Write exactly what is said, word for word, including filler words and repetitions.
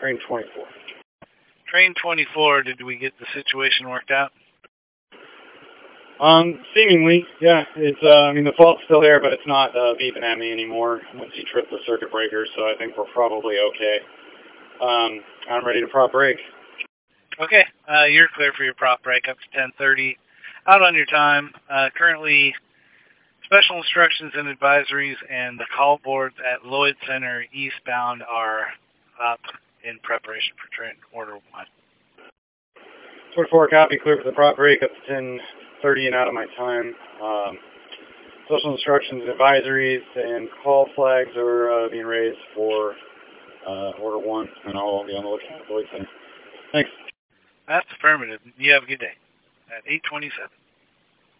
train twenty-four. Train twenty-four, did we get the situation worked out? Um, seemingly, yeah. It's, uh, I mean, the fault's still there, but it's not uh, beeping at me anymore once you trip the circuit breaker, so I think we're probably okay. Um, I'm ready to prop brake. Okay, uh, you're clear for your prop brake up to ten thirty. Out on your time. Uh, currently, special instructions and advisories and the call boards at Lloyd Center eastbound are up in preparation for train order one. twenty-four copy, clear for the prop brake up to ten thirty and out of my time. Um, special instructions and advisories and call flags are uh, being raised for uh, order one, and I'll be on the lookout at Lloyd Center. Thanks. That's affirmative. You have a good day. At eight twenty-seven.